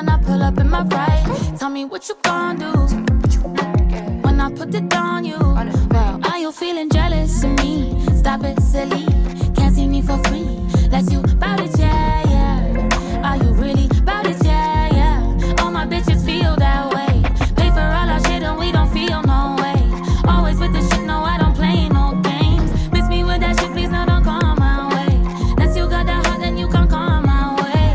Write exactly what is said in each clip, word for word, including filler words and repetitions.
when I pull up in my ride. Tell me what you gon' do when I put it on you. Well, are you feeling jealous of me? Stop it, silly. Can't see me for free. Let's you bout it, yeah, yeah. Are you really bout it, yeah, yeah? All my bitches feel that way. Pay for all our shit and we don't feel no way. Always with the shit, no, I don't play no games. Miss me with that shit, please, no, don't come my way. Unless you got that heart, then you can come my way.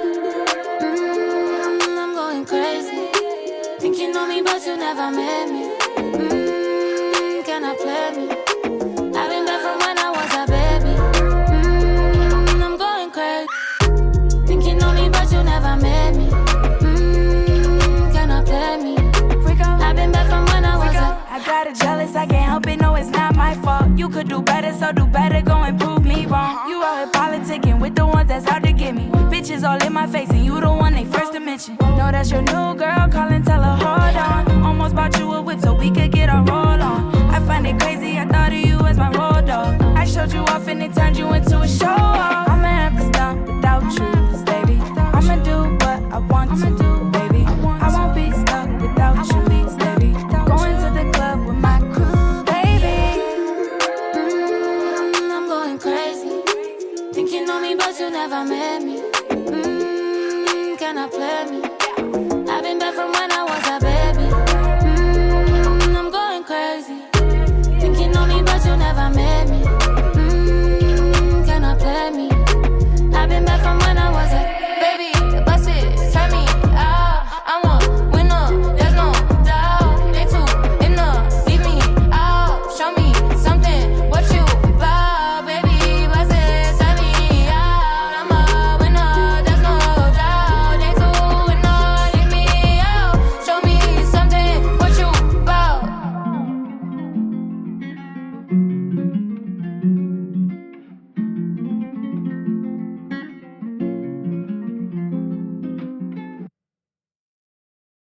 Mmm, I'm going crazy. Think you know me, but you never met me. Mmm, can I play me? I've been back from when I was a baby. Mmm, I'm going crazy. Think you know me, but you never met me. Mmm, can I play me? I've been back from when I was a... I got it jealous, I can't help it, no, it's not my fault. You could do better, so do better, go and prove me wrong. You out here politicking with the ones that's out to get me. Bitches all in my face, and you the one they first to mention. Know that's your new girl, call and tell her, hold on. Almost bought you a whip so we could get our roll on. I find it crazy, I thought of you as my road dog. I showed you off and it turned you into a show off. I'ma have to stop without you, baby. I'ma do what I want to, baby. I won't be stuck without you, baby. Going to the club with my crew, baby. Mmm, I'm going crazy. Think you know me, but you never met me. Mmm, can I play me?